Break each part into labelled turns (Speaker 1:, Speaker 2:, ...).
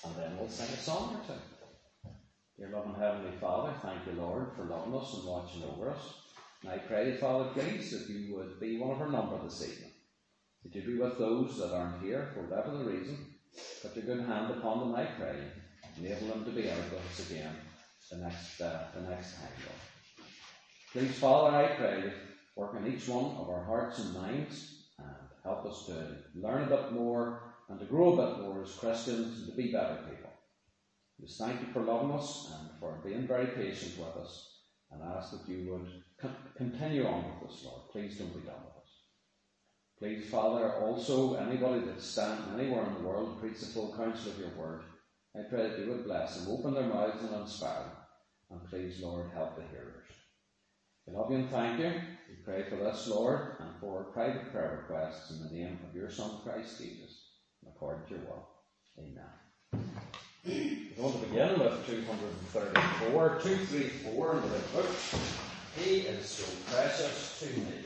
Speaker 1: and then we'll sing a song or two. Dear loving Heavenly Father, thank you, Lord, for loving us and watching over us. And I pray, Father, please, that you would be one of our number this evening. That you be with those that aren't here for whatever the reason. Put your good hand upon them, I pray. Enable them to be out with us again the next time, Lord. Please, Father, I pray, work in each one of our hearts and minds and help us to learn a bit more and to grow a bit more as Christians and to be better people. Just thank you for loving us and for being very patient with us, and ask that you would continue on with us, Lord. Please don't be done with us. Please, Father, also anybody that's standing anywhere in the world to preach the full counsel of your word, I pray that you would bless them, open their mouths and inspire them, and please, Lord, help the hearers. We love you and thank you. We pray for this, Lord, and for private prayer requests in the name of your Son, Christ Jesus, according to your will. Amen. We're going to begin with 234, 234 in the red book. He is so precious to me.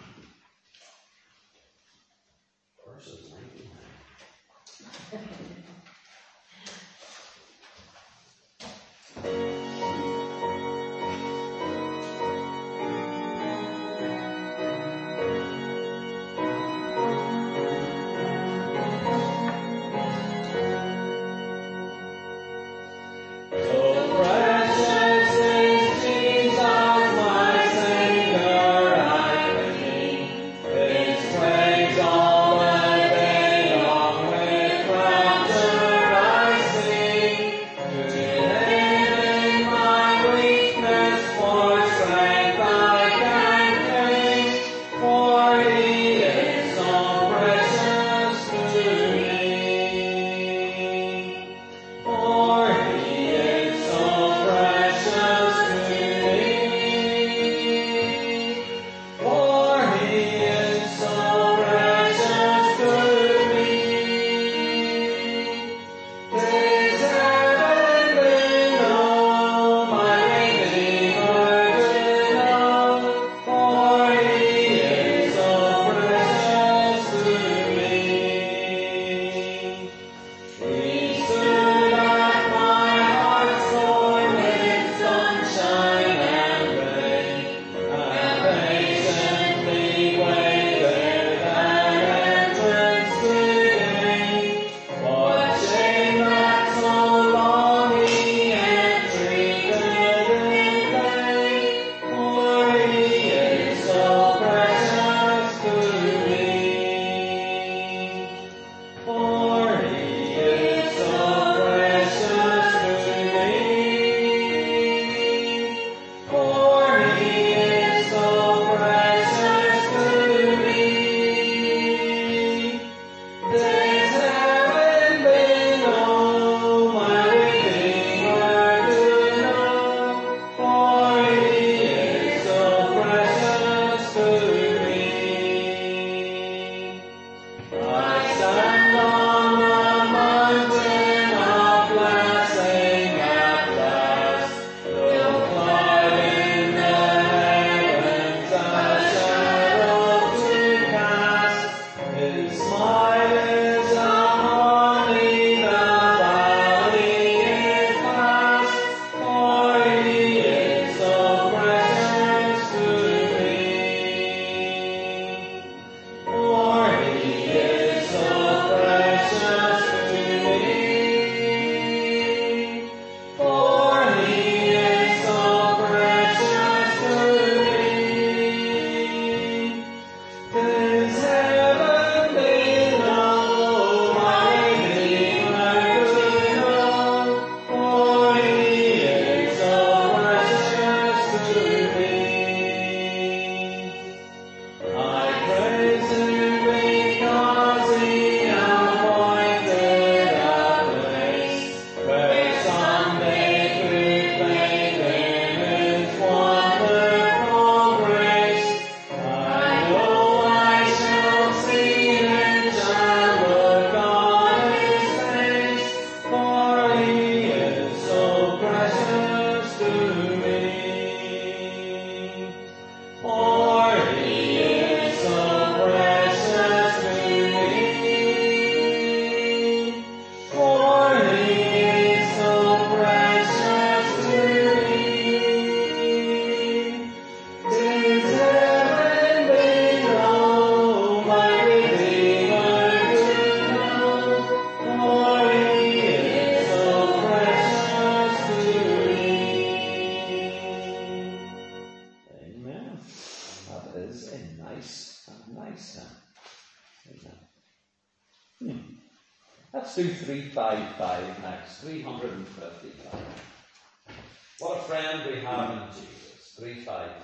Speaker 1: Verses 99.
Speaker 2: Precious is Jesus, my Savior, I
Speaker 1: 355 next. 355. What a friend we have in Jesus. 355.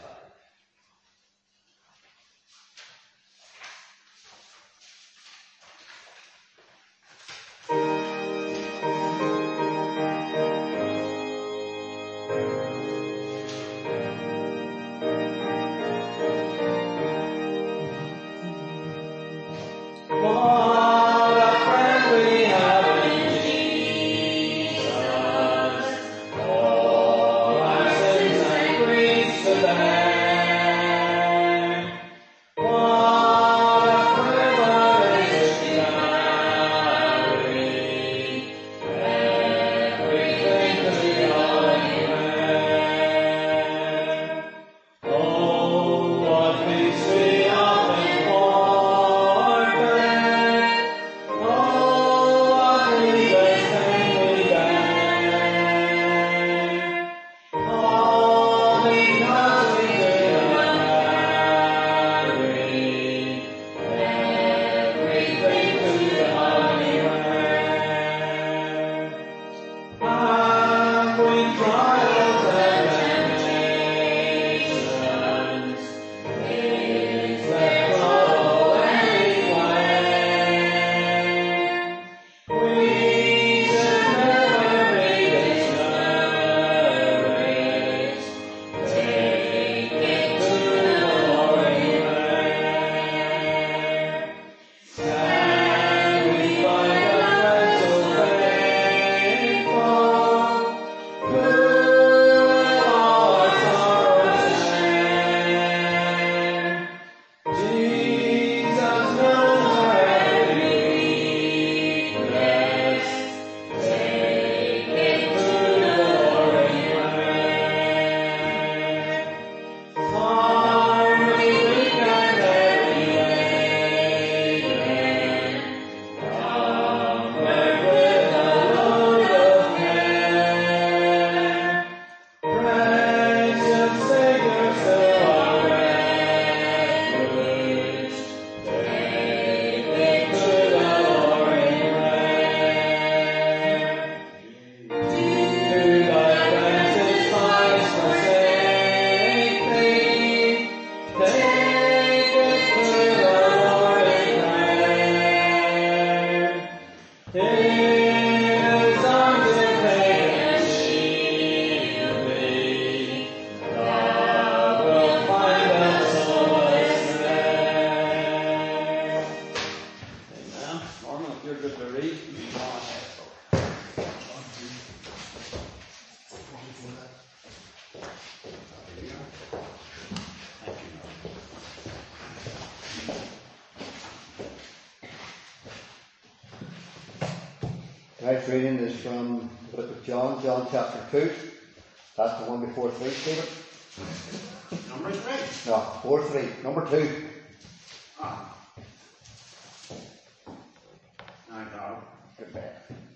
Speaker 2: Tonight's reading is from the book of John, John chapter 2. That's the one before 3, Stephen.
Speaker 3: Number 3?
Speaker 2: No, 4-3. Number 2.
Speaker 3: Ah. I got it.
Speaker 2: Good man.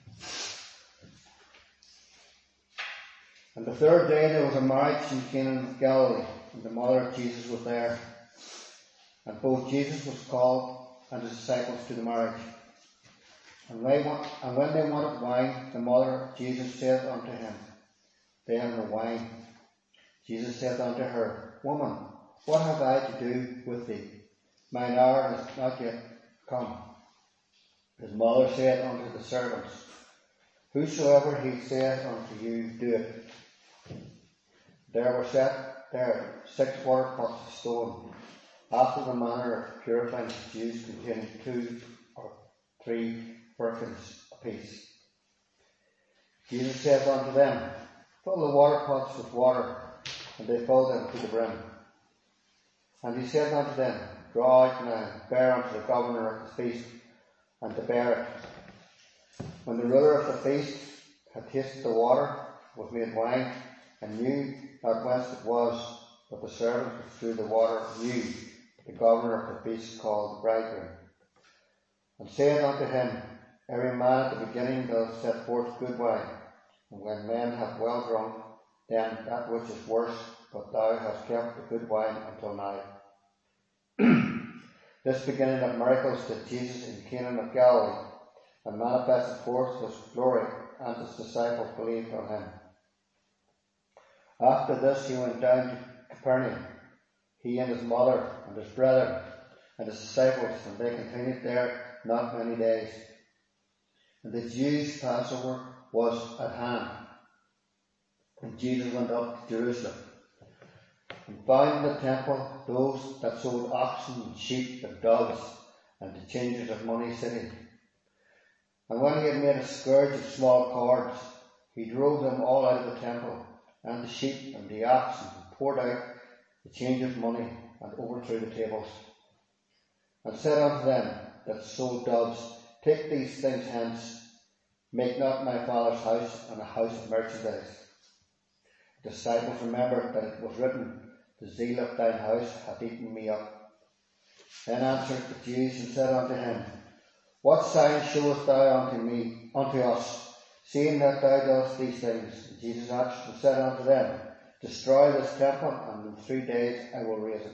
Speaker 2: And the third day there was a marriage in Cana of Galilee, and the mother of Jesus was there. And both Jesus was called and his disciples to the marriage. And when they wanted wine, the mother of Jesus said unto him, They have no wine. Jesus said unto her, Woman, what have I to do with thee? Mine hour is not yet come. His mother said unto the servants, Whosoever he saith unto you, do it. There were set there 6 water pots of stone, after the manner of purifying the Jews, containing 2 or 3 firkins apiece. Jesus said unto them, Fill the water pots with water, and they filled them to the brim. And he said unto them, Draw out now, bear unto the governor of the feast, and to bear it. When the ruler of the feast had tasted the water, was made wine, and knew not whence it was, but the servant who threw the water knew, the governor of the feast called the bridegroom. And said unto him, Every man at the beginning doth set forth good wine, and when men have well drunk, then that which is worse, but thou hast kept the good wine until now. This beginning of miracles did Jesus in Cana of Galilee, and manifested forth his glory, and his disciples believed on him. After this he went down to Capernaum, he and his mother and his brethren and his disciples, and they continued there not many days. And the Jews' Passover was at hand, and Jesus went up to Jerusalem, and found in the temple those that sold oxen and sheep and doves, and the changers of money sitting. And when he had made a scourge of small cords, he drove them all out of the temple, and the sheep and the oxen, and poured out the change of money, and overthrew the tables. And said unto them that sold doves, Take these things hence, make not my Father's house and a house of merchandise. The disciples remembered that it was written, The zeal of thine house hath eaten me up. Then answered the Jews and said unto him, What sign showest thou unto us, seeing that thou dost these things? And Jesus answered and said unto them, Destroy this temple, and in 3 days I will raise it.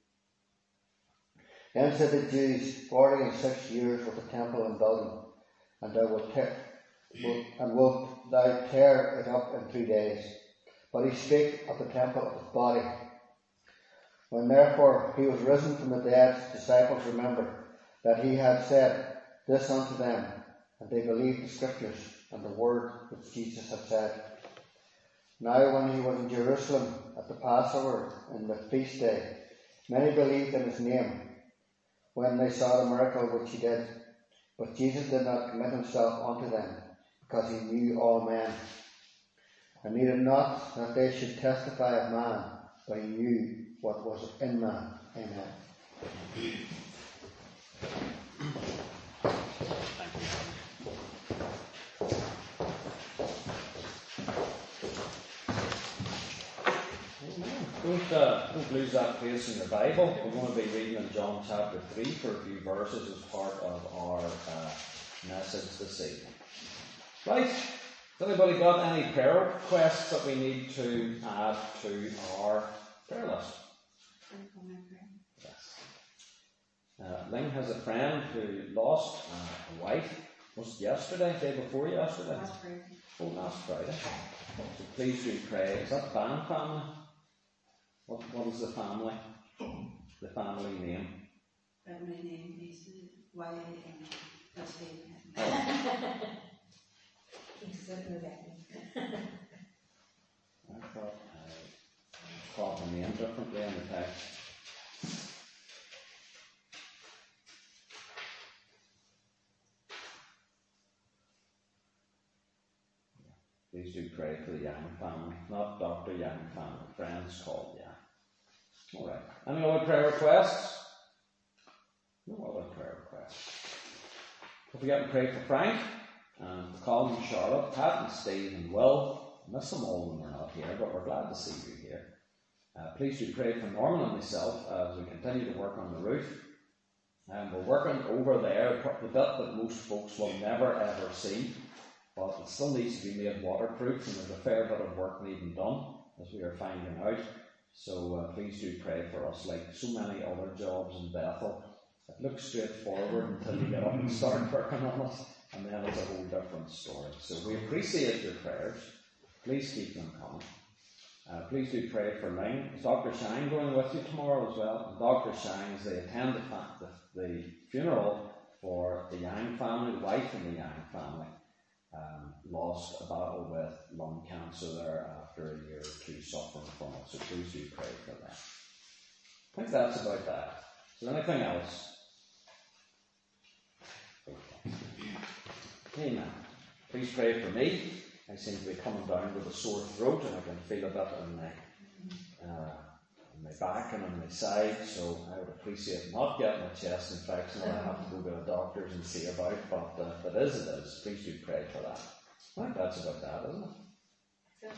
Speaker 2: Then said the Jews, 46 years was the temple in building, and wilt thou tear it up in 3 days? But he spake of the temple of his body. When therefore he was risen from the dead, his disciples remembered that he had said this unto them, and they believed the scriptures and the word which Jesus had said. Now when he was in Jerusalem at the Passover in the feast day, many believed in his name, when they saw the miracle which he did. But Jesus did not commit himself unto them, because he knew all men, and needed not that they should testify of man, but he knew what was in man. Amen.
Speaker 1: Don't lose that place in your Bible. We're going to be reading in John chapter 3 for a few verses as part of our message this evening. Right. Has anybody got any prayer requests that we need to add to our prayer list? Yes. Ling has a friend who lost a wife. Was it yesterday? Day before yesterday?
Speaker 4: Last Friday.
Speaker 1: Oh, last Friday. So please do pray. Is that Van family? What is the family? The family name?
Speaker 4: My name is Y-A-N. That's it.
Speaker 1: I thought I called the name differently in the text. Please do pray for the Yang family, not Dr. Yang family, friends called Yang. Alright. Any other prayer requests? No other prayer requests. Don't forget to pray for Frank, and for Colin and Charlotte, Pat and Steve and Will. I miss them all when we're not here, but we're glad to see you here. Please do pray for Norman and myself as we continue to work on the roof. We're working over there, the bit that most folks will never ever see, but it still needs to be made waterproof, and there's a fair bit of work needing done, as we are finding out. So please do pray for us, like so many other jobs in Bethel. It looks straightforward until you get up and start working on it, and then it's a whole different story. So we appreciate your prayers. Please keep them coming. Please do pray for Ling. Is Dr. Shine going with you tomorrow as well? And Dr. Shine, as they attend the funeral for the Yang family, the wife in the Yang family, lost a battle with lung cancer there after a year or two suffering from it. So please do pray for them. I think that's about that. Is there anything else? Okay. Amen. Please pray for me. I seem to be coming down with a sore throat, and I can feel a bit in my back and on my side, so I would appreciate not getting a chest infection that I have to go to the doctors and see about, but if it is, please do pray for that. I think that's about that, isn't it?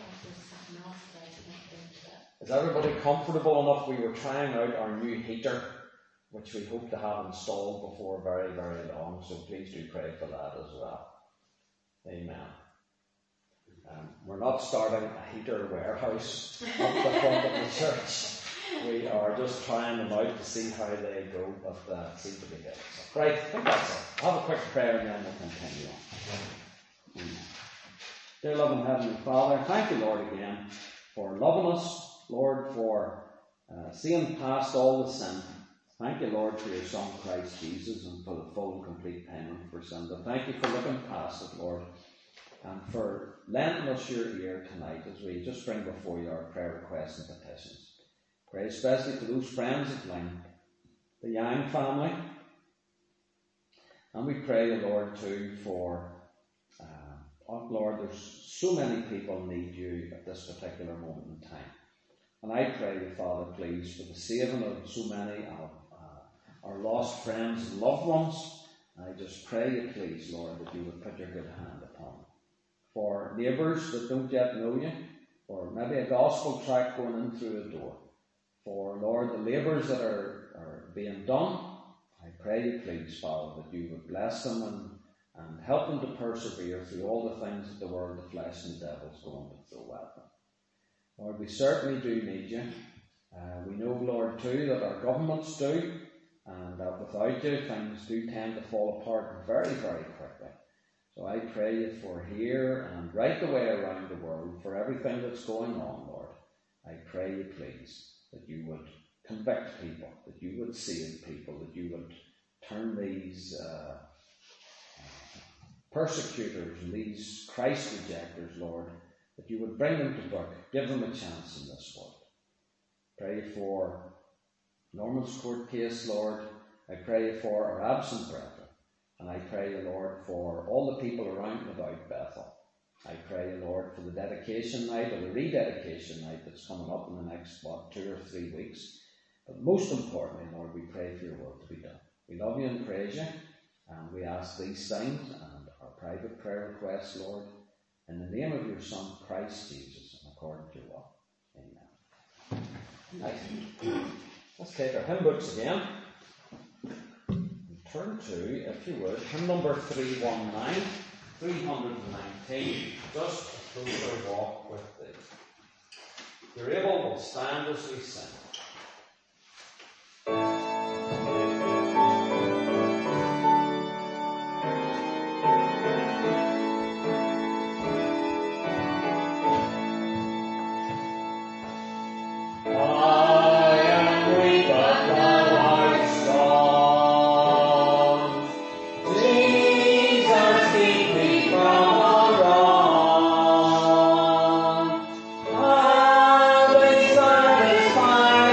Speaker 1: Is everybody comfortable enough? We were trying out our new heater, which we hope to have installed before very, very long, so please do pray for that as well. Amen. We're not starting a heater warehouse up the front of the church. We are just trying them out to see how they go, but it seems to be good. So, right, I think that's it. I'll have a quick prayer and then we'll continue on. Amen. Dear loving Heavenly Father, thank you, Lord, again for loving us, Lord, for seeing past all the sin. Thank you, Lord, for your Son, Christ Jesus, and for the full and complete payment for sin. But thank you for looking past it, Lord, and for lending us your ear tonight as we just bring before you our prayer requests and petitions. Pray especially for those friends of mine, the Yang family. And we pray, Lord, too, for, Lord, there's so many people need you at this particular moment in time. And I pray, Father, please, for the saving of so many of our lost friends and loved ones. I just pray you, please, Lord, that you would put your good hand upon them. For neighbours that don't yet know you, or maybe a gospel tract going in through a door. For, Lord, the labours that are being done, I pray you, please, Father, that you would bless them and help them to persevere through all the things that the world, the flesh, and the devil is going to throw at them. Lord, we certainly do need you. We know, Lord, too, that our governments do, and that without you, things do tend to fall apart very, very quickly. So I pray you for here and right the way around the world, for everything that's going on, Lord. I pray you, please, that you would convict people, that you would save people, that you would turn these persecutors and these Christ rejectors, Lord, that you would bring them to book, give them a chance in this world. Pray for Norman's court case, Lord. I pray for our absent brethren. And I pray, Lord, for all the people around and about Bethel. I pray, Lord, for the dedication night or the rededication night that's coming up in the next, 2 or 3 weeks. But most importantly, Lord, we pray for your will to be done. We love you and praise you. And we ask these things and our private prayer requests, Lord, in the name of your Son, Christ Jesus, and according to your will. Amen. Nice. Let's take our hymn books again. And turn to, if you would, hymn number 319, 319, just a closer walk with thee. If you're able, we'll stand as we sing.
Speaker 5: Satisfy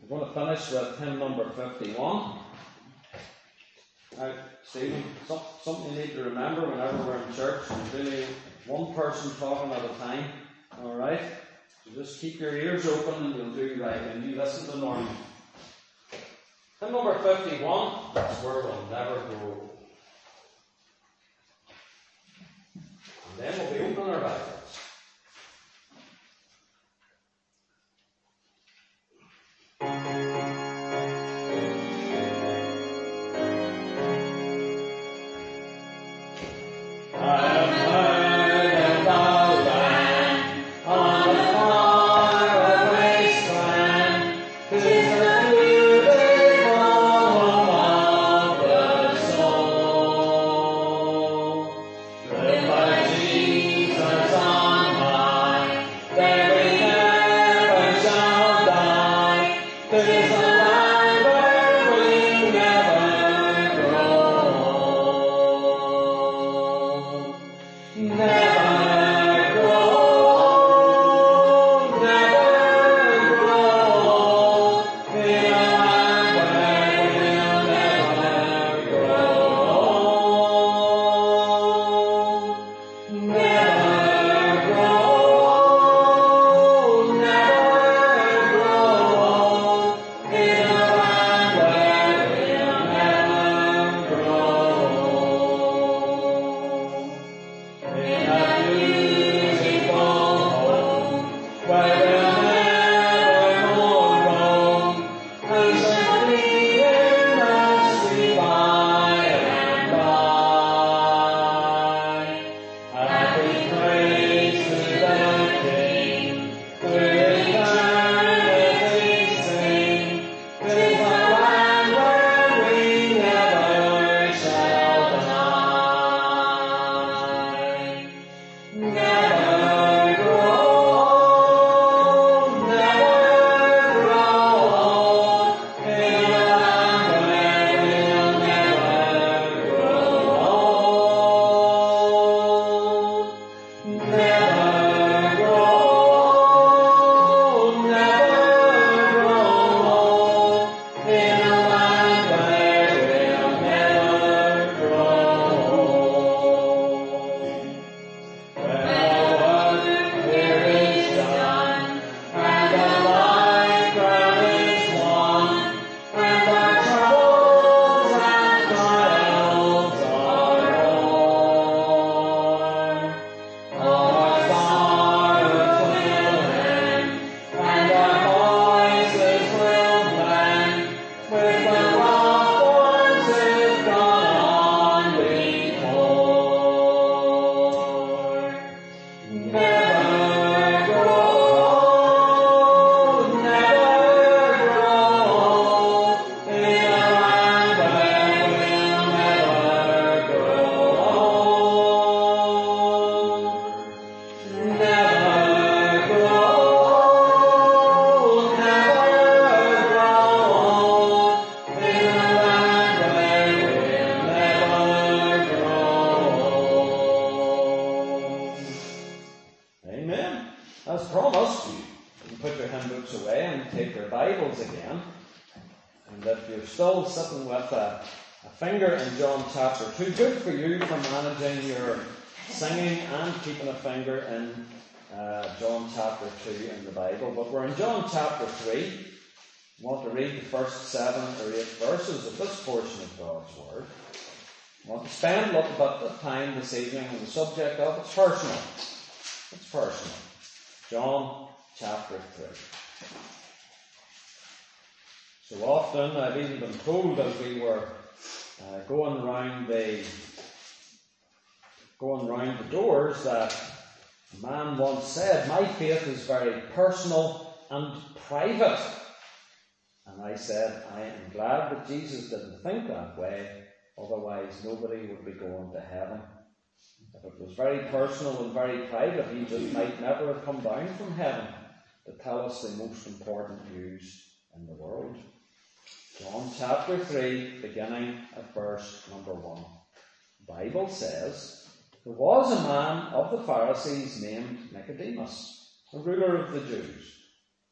Speaker 1: We're going to finish with hymn number 51. Now, Stephen, something you need to remember whenever we're in church, there's really one person talking at a time, alright? So just keep your ears open and you'll do right, and you listen to Norman. Hymn number 51, that's where we'll never grow. And then we'll be opening our Bibles.
Speaker 2: Too good for you for managing your singing and keeping a finger in John chapter 2 in the Bible. But we're in John chapter 3. I want to read the first 7 or 8 verses of this portion of God's Word. I want to spend a little bit of time this evening on the subject of it's personal. It's personal. John chapter 3. So often I've even been told as we were going round the doors that a man once said, my faith is very personal and private. And I said, I am glad that Jesus didn't think that way, otherwise nobody would be going to heaven. If it was very personal and very private, he just might never have come down from heaven to tell us the most important news in the world. John chapter 3, beginning at verse number 1. The Bible says, there was a man of the Pharisees named Nicodemus, a ruler of the Jews.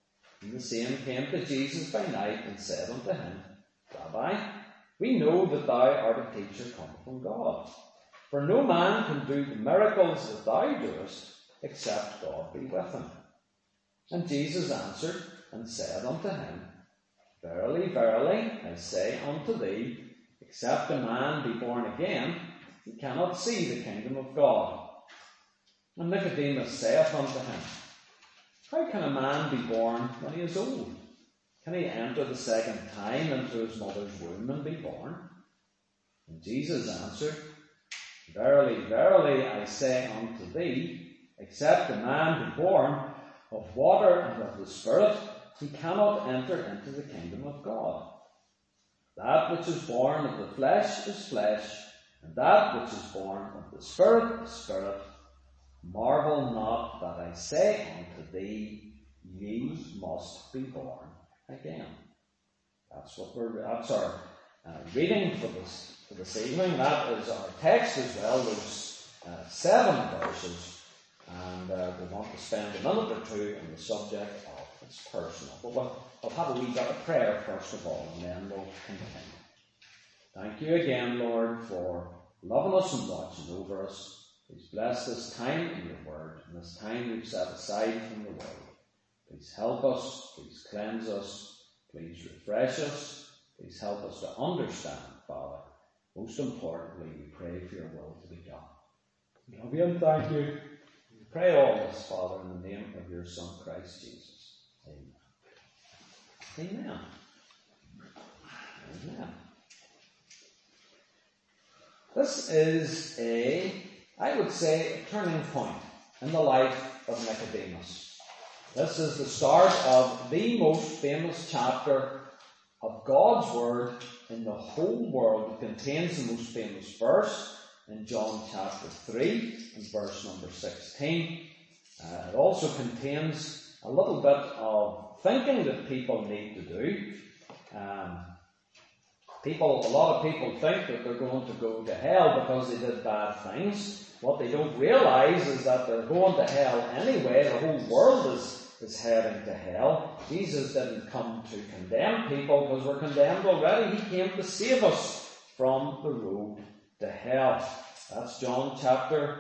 Speaker 1: And the same came to Jesus by night and said unto him, Rabbi, we know that thou art a teacher come from God. For no man can do the miracles that thou doest, except God be with him. And Jesus answered and said unto him, Verily, verily, I say unto thee, except a man be born again, he cannot see the kingdom of God. And Nicodemus saith unto him, How can a man be born when he is old? Can he enter the second time into his mother's womb and be born? And Jesus answered, Verily, verily, I say unto thee, except a man be born of water and of the Spirit, he cannot enter into the kingdom of God. That which is born of the flesh is flesh, and that which is born of the Spirit is spirit. Marvel not that I say unto thee, ye must be born again. That's our reading for this evening. That is our text as well, those 7 verses. And we want to spend a minute or two on the subject of it's personal. But we'll have a wee bit of prayer first of all, and then we'll continue. Thank you again, Lord, for loving us and watching over us. Please bless this time in your word, and this time we've set aside from the world. Please help us, please cleanse us, please refresh us, please help us to understand, Father. Most importantly, we pray for your will to be done. We love you and thank you. We pray all this, Father, in the name of your Son, Christ Jesus. Amen. Amen. Amen. This is I would say, a turning point in the life of Nicodemus. This is the start of the most famous chapter of God's Word in the whole world. It contains the most famous verse in John chapter 3 and verse number 16. It also contains a little bit of thinking that people need to do. A lot of people think that they're going to go to hell because they did bad things. What they don't realise is that they're going to hell anyway. The whole world is heading to hell. Jesus didn't come to condemn people because we're condemned already. He came to save us from the road to hell. That's John chapter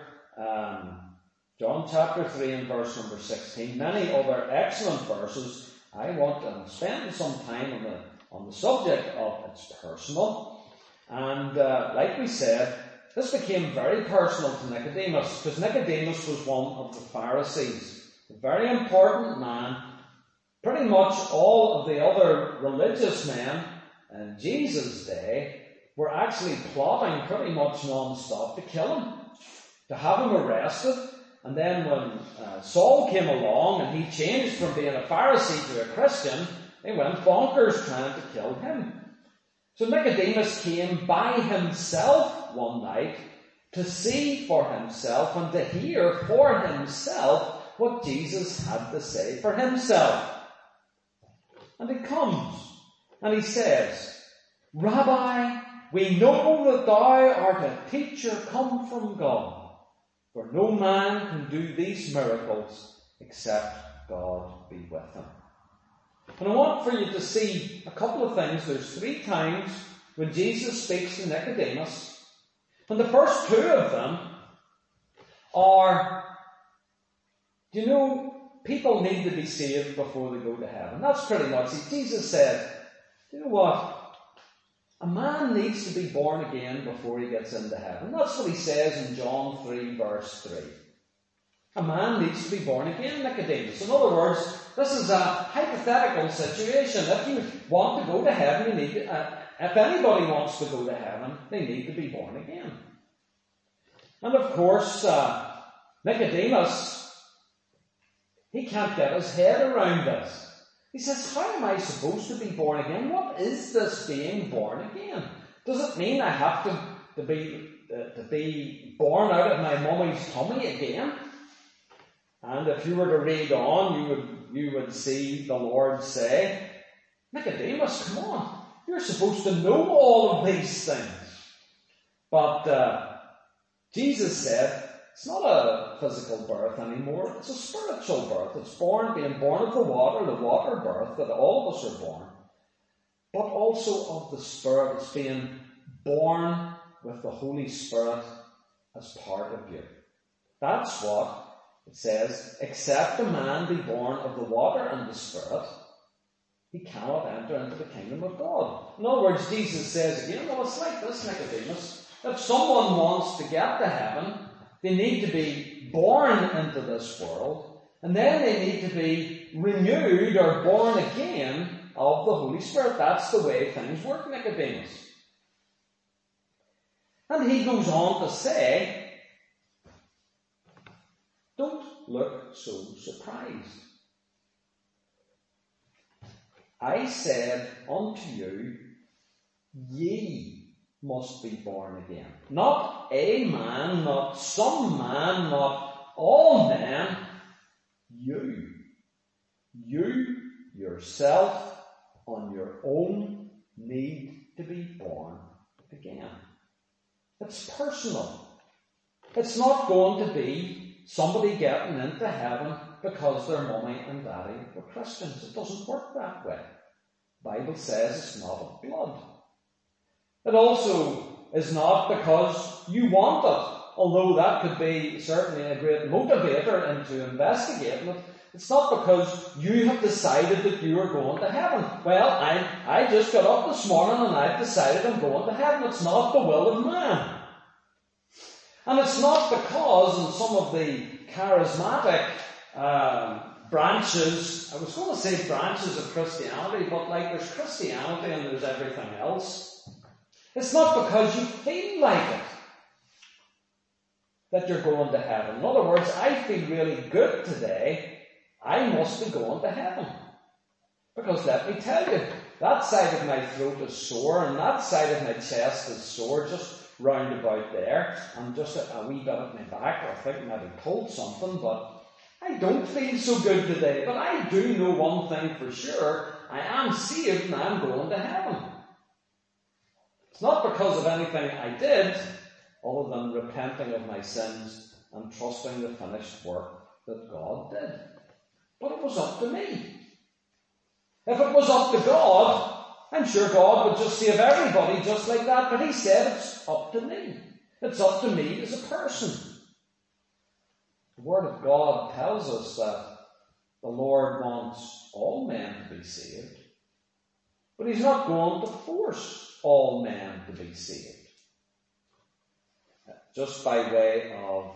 Speaker 1: 3 and verse number 16. Many other excellent verses. I want to spend some time on the subject of it's personal. And like we said, this became very personal to Nicodemus, because Nicodemus was one of the Pharisees, a very important man. Pretty much all of the other religious men in Jesus' day were actually plotting pretty much non-stop to kill him, to have him arrested. And then when Saul came along and he changed from being a Pharisee to a Christian, they went bonkers trying to kill him. So Nicodemus came by himself one night to see for himself and to hear for himself what Jesus had to say for himself. And he comes and he says, Rabbi, we know that thou art a teacher come from God, for no man can do these miracles except God be with him. And I want for you to see a couple of things. There's 3 times when Jesus speaks to Nicodemus. And the first 2 of them are, people need to be saved before they go to heaven. That's pretty much it. Jesus said, you know what? A man needs to be born again before he gets into heaven. That's what he says in John 3 verse 3. A man needs to be born again, Nicodemus. In other words, this is a hypothetical situation. If you want to go to heaven, if anybody wants to go to heaven, they need to be born again. And of course, Nicodemus, he can't get his head around this. He says, how am I supposed to be born again? What is this being born again? Does it mean I have to be born out of my mummy's tummy again? And if you were to read on, you would see the Lord say, Nicodemus, come on. You're supposed to know all of these things. But Jesus said, it's not a physical birth anymore, it's a spiritual birth. It's being born of the water birth, that all of us are born, but also of the Spirit. It's being born with the Holy Spirit as part of you. That's what it says. Except a man be born of the water and the Spirit, he cannot enter into the kingdom of God. In other words, Jesus says again, well, it's like this, Nicodemus. If someone wants to get to heaven, they need to be born into this world, and then they need to be renewed or born again of the Holy Spirit. That's the way things work, Nicodemus. And he goes on to say, don't look so surprised. I said unto you, ye must be born again. Not a man, not some man, not all men. You. You yourself on your own need to be born again. It's personal. It's not going to be somebody getting into heaven because their mummy and daddy were Christians. It doesn't work that way. The Bible says it's not of blood. It also is not because you want it, although that could be certainly a great motivator into investigating it. It's not because you have decided that you are going to heaven. Well, I just got up this morning and I've decided I'm going to heaven. It's not the will of man. And it's not because in some of the charismatic branches, I was going to say branches of Christianity, but like there's Christianity and there's everything else. It's not because you feel like it that you're going to heaven. In other words, I feel really good today, I must be going to heaven. Because let me tell you, that side of my throat is sore and that side of my chest is sore, just round about there, and just a wee bit at my back, or I think I might have pulled something, but I don't feel so good today. But I do know one thing for sure, I am saved and I'm going to heaven. It's not because of anything I did, other than repenting of my sins and trusting the finished work that God did. But it was up to me. If it was up to God, I'm sure God would just save everybody just like that, but he said it's up to me. It's up to me as a person. The Word of God tells us that the Lord wants all men to be saved, but he's not going to force all men to be saved. Just by way of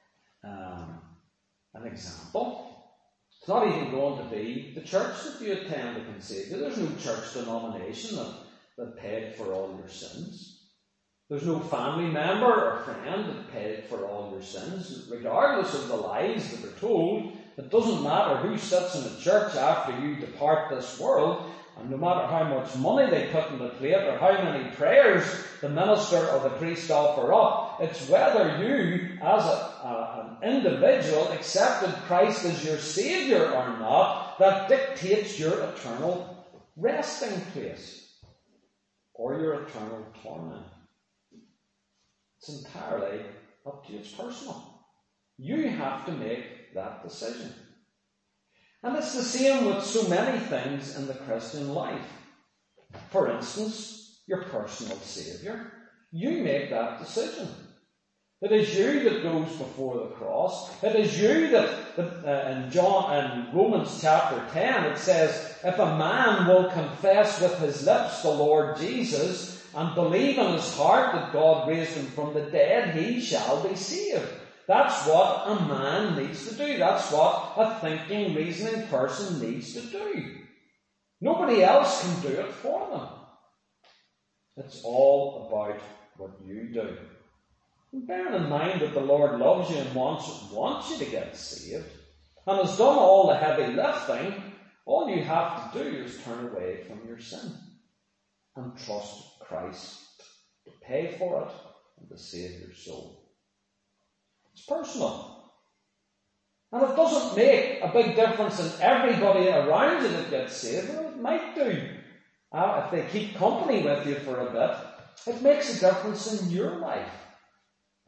Speaker 1: an example, it's not even going to be the church that you attend that can save you. There's no church denomination that paid for all your sins. There's no family member or friend that paid for all your sins. Regardless of the lies that are told, it doesn't matter who sits in the church after you depart this world, and no matter how much money they put in the plate or how many prayers the minister or the priest offer up, it's whether you, as an individual, accepted Christ as your Saviour or not that dictates your eternal resting place or your eternal torment. It's entirely up to you. It's personal. You have to make that decision. And it's the same with so many things in the Christian life. For instance, your personal Saviour. You make that decision. It is you that goes before the cross. It is you that in Romans chapter 10 it says, if a man will confess with his lips the Lord Jesus and believe in his heart that God raised him from the dead, he shall be saved. That's what a man needs to do. That's what a thinking, reasoning person needs to do. Nobody else can do it for them. It's all about what you do. And bearing in mind that the Lord loves you and wants you to get saved, and has done all the heavy lifting, all you have to do is turn away from your sin and trust Christ to pay for it and to save your soul. It's personal. And it doesn't make a big difference in everybody around you that gets saved. Well, it might do. If they keep company with you for a bit, it makes a difference in your life.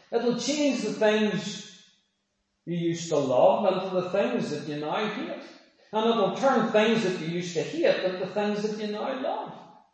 Speaker 1: It'll change the things you used to love into the things that you now hate. And it'll turn things that you used to hate into things that you now love.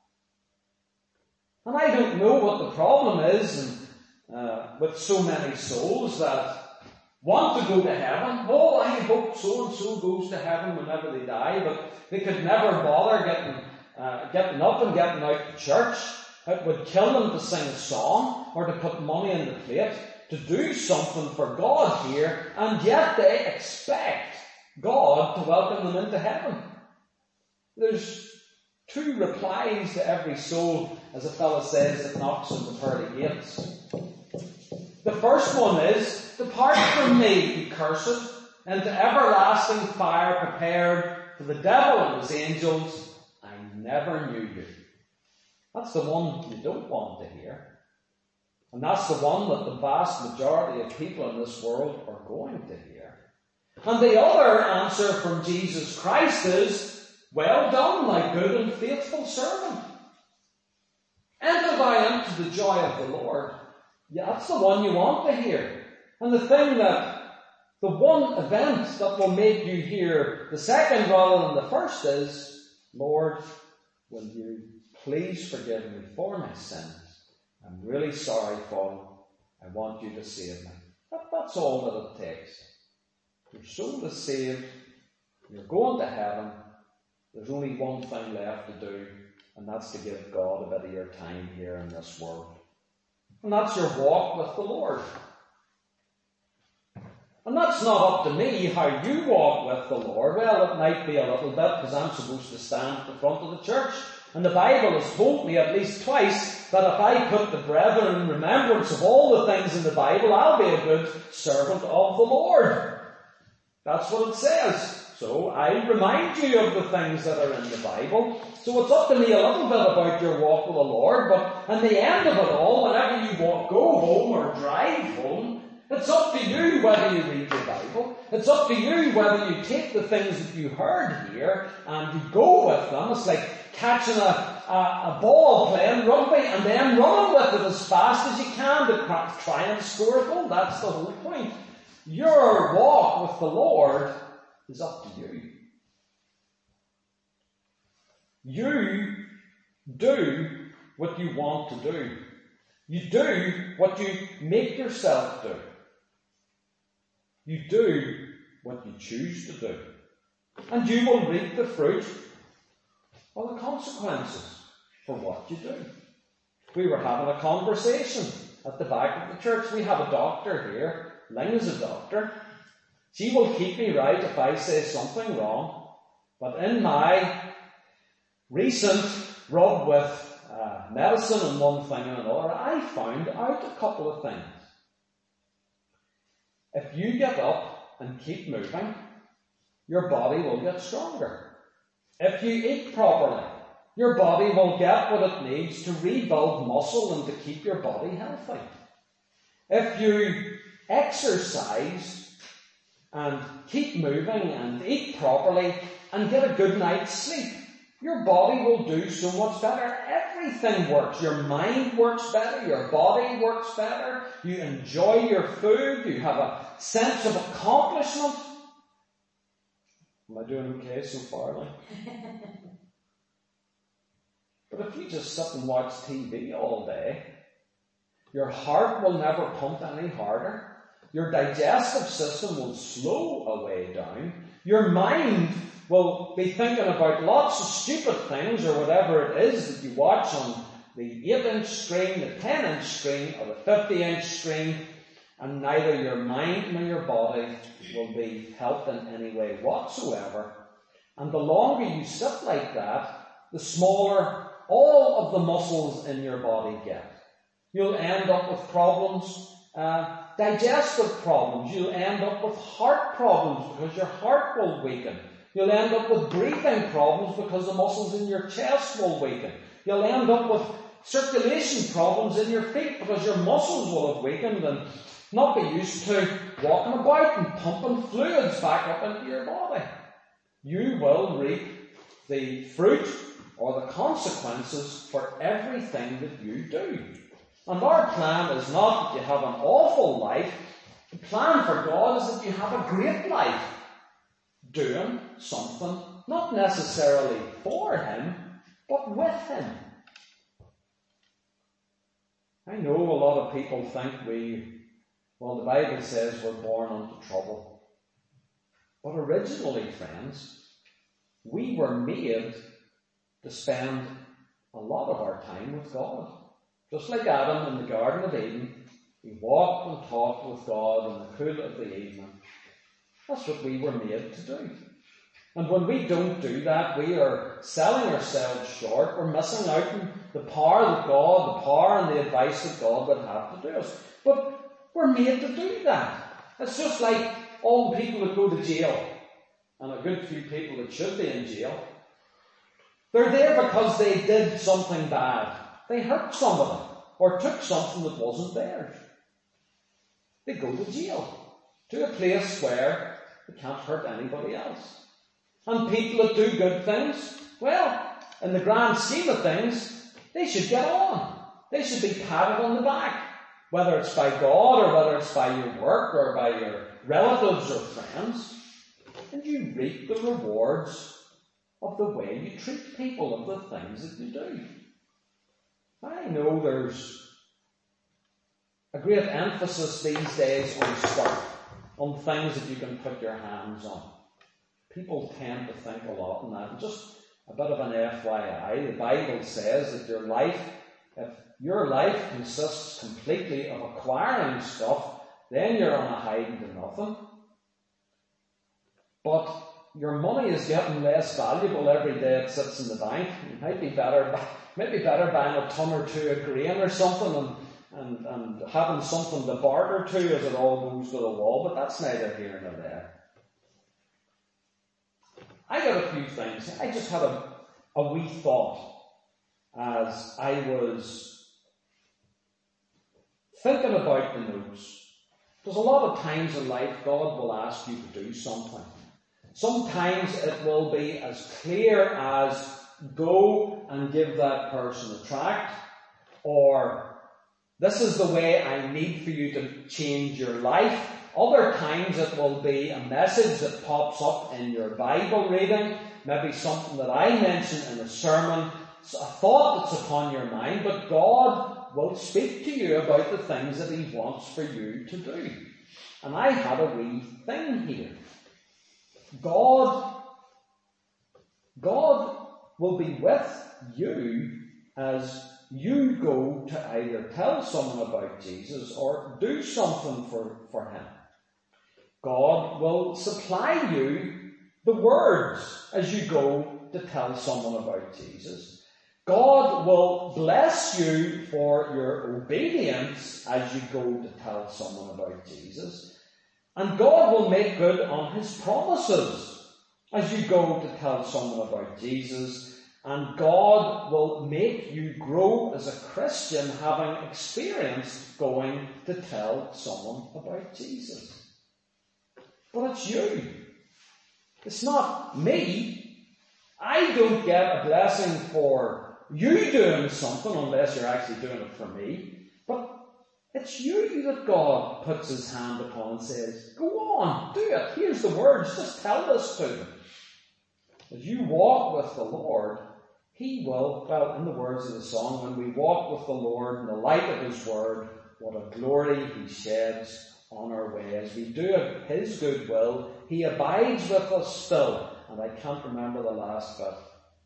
Speaker 1: And I don't know what the problem is with so many souls that want to go to heaven. Oh, I hope so-and-so goes to heaven whenever they die, but they could never bother getting up and getting out to church. It would kill them to sing a song or to put money in the plate, to do something for God here, and yet they expect God to welcome them into heaven. There's two replies to every soul, as a fellow says, that knocks on the pearly gates. The first one is, depart from me, ye cursed, into everlasting fire prepared for the devil and his angels. I never knew you. That's the one you don't want to hear. And that's the one that the vast majority of people in this world are going to hear. And the other answer from Jesus Christ is, well done, my good and faithful servant. Enter thou into the joy of the Lord. Yeah, that's the one you want to hear. And the one event that will make you hear the second rather than the first is, Lord, will you please forgive me for my sins? I'm really sorry for them. I want you to save me. That's all that it takes. Your soul is saved. You're going to heaven. There's only one thing left to do, and that's to give God a bit of your time here in this world. And that's your walk with the Lord. And that's not up to me how you walk with the Lord. Well, it might be a little bit, because I'm supposed to stand at the front of the church. And the Bible has told me at least twice that if I put the brethren in remembrance of all the things in the Bible, I'll be a good servant of the Lord. That's what it says. So I remind you of the things that are in the Bible. So it's up to me a little bit about your walk with the Lord, but in the end of it all, whenever you go home or drive home, it's up to you whether you read your Bible. It's up to you whether you take the things that you heard here and you go with them. It's like catching a ball playing rugby and then running with it as fast as you can to try and score a goal. That's the whole point. Your walk with the Lord is up to you. You do what you want to do. You do what you make yourself do. You do what you choose to do. And you will reap the fruit or the consequences for what you do. We were having a conversation at the back of the church. We have a doctor here. Ling is a doctor. She will keep me right if I say something wrong. But in my recent rub with medicine and one thing and another, I found out a couple of things. If you get up and keep moving, your body will get stronger. If you eat properly, your body will get what it needs to rebuild muscle and to keep your body healthy. If you exercise and keep moving and eat properly and get a good night's sleep, your body will do so much better. Everything works. Your mind works better. Your body works better. You enjoy your food. You have a sense of accomplishment. Am I doing okay so far, Lee? But if you just sit and watch TV all day, your heart will never pump any harder. Your digestive system will slow away down. Your mind will be thinking about lots of stupid things or whatever it is that you watch on the 8-inch screen, the 10-inch screen, or the 50-inch screen, and neither your mind nor your body will be helped in any way whatsoever. And the longer you sit like that, the smaller all of the muscles in your body get. You'll end up with problems, digestive problems. You'll end up with heart problems because your heart will weaken. You'll end up with breathing problems because the muscles in your chest will weaken. You'll end up with circulation problems in your feet because your muscles will have weakened and not be used to walking about and pumping fluids back up into your body. You will reap the fruit or the consequences for everything that you do. And our plan is not that you have an awful life. The plan for God is that you have a great life, doing something not necessarily for Him, but with Him. I know a lot of people think the Bible says we're born into trouble. But originally, friends, we were made to spend a lot of our time with God. Just like Adam in the Garden of Eden, he walked and talked with God in the cool of the evening. That's what we were made to do. And when we don't do that, we are selling ourselves short. We're missing out on the power that God, the power and the advice that God would have to do us. But we're made to do that. It's just like all the people that go to jail, and a good few people that should be in jail. They're there because they did something bad. They hurt somebody, or took something that wasn't theirs. They go to jail, to a place where they can't hurt anybody else. And people that do good things, well, in the grand scheme of things, they should get on. They should be patted on the back, whether it's by God or whether it's by your work or by your relatives or friends. And you reap the rewards of the way you treat people, of the things that you do. I know there's a great emphasis these days on stuff, on things that you can put your hands on. People tend to think a lot on that. And just a bit of an FYI, the Bible says that if your life consists completely of acquiring stuff, then you're on a hiding to nothing. But your money is getting less valuable every day it sits in the bank. It might be better buying a ton or two of grain or something and having something to barter to as it all goes to the wall, but that's neither here nor there. I got a few things. I just had a wee thought as I was thinking about the notes. There's a lot of times in life God will ask you to do something. Sometimes it will be as clear as go and give that person a tract, or this is the way I need for you to change your life. Other times it will be a message that pops up in your Bible reading, maybe something that I mentioned in a sermon, a thought that's upon your mind, but God will speak to you about the things that He wants for you to do. And I had a wee thing here. God will be with you as you go to either tell someone about Jesus or do something for Him. God will supply you the words as you go to tell someone about Jesus. God will bless you for your obedience as you go to tell someone about Jesus. And God will make good on His promises as you go to tell someone about Jesus. And God will make you grow as a Christian, having experienced going to tell someone about Jesus. But it's you. It's not me. I don't get a blessing for you doing something unless you're actually doing it for me. But it's you that God puts His hand upon and says, go on, do it. Here's the words. Just tell this to them. As you walk with the Lord, He will, well, in the words of the song, when we walk with the Lord in the light of His word, what a glory He sheds on our way. As we do His good will, He abides with us still. And I can't remember the last bit.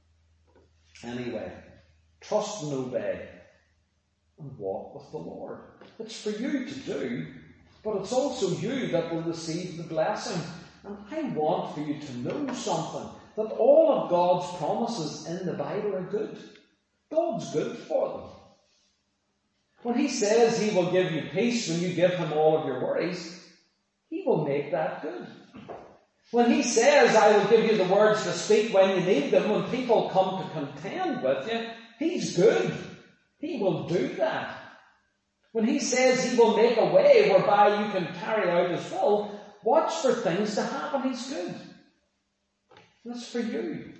Speaker 1: Anyway, trust and obey and walk with the Lord. It's for you to do, but it's also you that will receive the blessing. And I want for you to know something, that all of God's promises in the Bible are good. God's good for them. When He says He will give you peace when you give Him all of your worries, He will make that good. When He says, I will give you the words to speak when you need them, when people come to contend with you, He's good. He will do that. When He says He will make a way whereby you can carry out His will, watch for things to happen. He's good. That's for you.